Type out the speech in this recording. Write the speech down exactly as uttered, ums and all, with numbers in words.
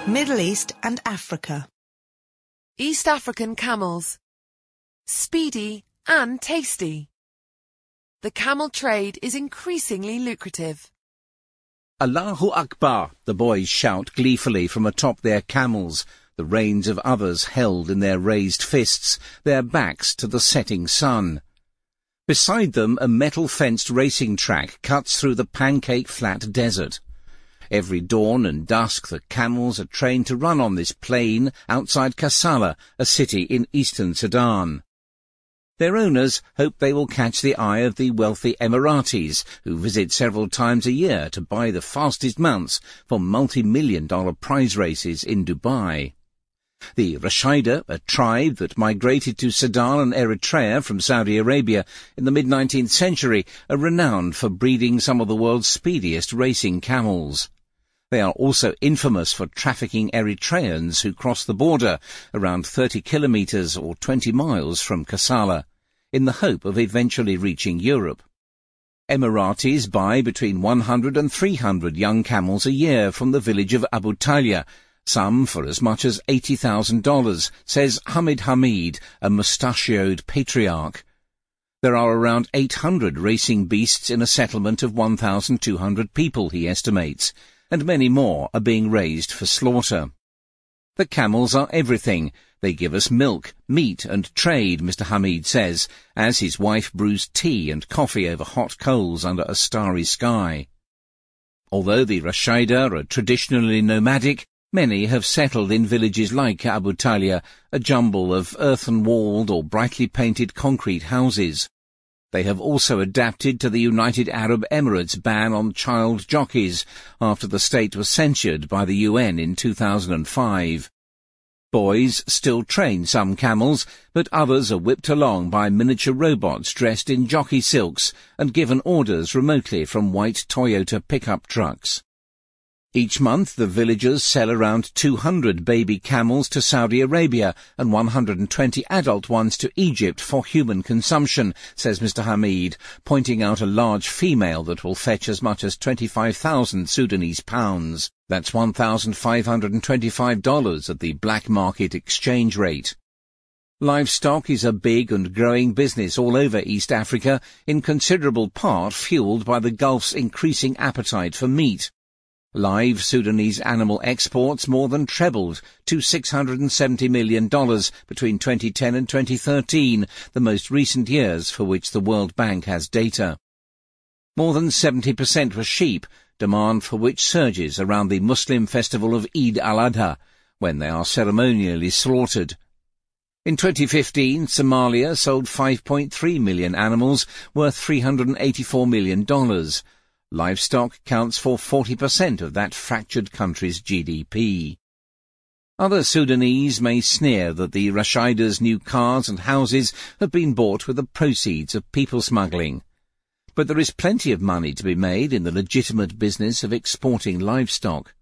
Middle East and Africa. East African camels. Speedy and tasty. The camel trade is increasingly lucrative. Allahu Akbar, the boys shout gleefully from atop their camels, the reins of others held in their raised fists, their backs to the setting sun. Beside them, a metal-fenced racing track cuts through the pancake-flat desert. Every dawn and dusk the camels are trained to run on this plain outside Kassala, a city in eastern Sudan. Their owners hope they will catch the eye of the wealthy Emiratis, who visit several times a year to buy the fastest mounts for multi-million dollar prize races in Dubai. The Rashida, a tribe that migrated to Sudan and Eritrea from Saudi Arabia in the mid-nineteenth century, are renowned for breeding some of the world's speediest racing camels. They are also infamous for trafficking Eritreans who cross the border around thirty kilometres or twenty miles from Kassala, in the hope of eventually reaching Europe. Emiratis buy between one hundred and three hundred young camels a year from the village of Abu Talia, some for as much as eighty thousand dollars, says Hamid Hamid, a mustachioed patriarch. There are around eight hundred racing beasts in a settlement of one thousand two hundred people, he estimates, and many more are being raised for slaughter. The camels are everything. They give us milk, meat and trade, Mister Hamid says, as his wife brews tea and coffee over hot coals under a starry sky. Although the Rashida are traditionally nomadic, many have settled in villages like Abu Talia, a jumble of earthen-walled or brightly painted concrete houses. They have also adapted to the United Arab Emirates' ban on child jockeys after the state was censured by the U N in two thousand five. Boys still train some camels, but others are whipped along by miniature robots dressed in jockey silks and given orders remotely from white Toyota pickup trucks. Each month the villagers sell around two hundred baby camels to Saudi Arabia and one hundred twenty adult ones to Egypt for human consumption, says Mister Hamid, pointing out a large female that will fetch as much as twenty-five thousand Sudanese pounds. That's one thousand five hundred twenty-five dollars at the black market exchange rate. Livestock is a big and growing business all over East Africa, in considerable part fueled by the Gulf's increasing appetite for meat. Live Sudanese animal exports more than trebled to six hundred seventy million dollars between twenty ten and twenty thirteen, the most recent years for which the World Bank has data. More than seventy percent were sheep, demand for which surges around the Muslim festival of Eid al-Adha, when they are ceremonially slaughtered. In twenty fifteen, Somalia sold five point three million animals, worth three hundred eighty-four million dollars. Livestock counts for forty percent of that fractured country's G D P. Other Sudanese may sneer that the Rashida's new cars and houses have been bought with the proceeds of people smuggling. But there is plenty of money to be made in the legitimate business of exporting livestock.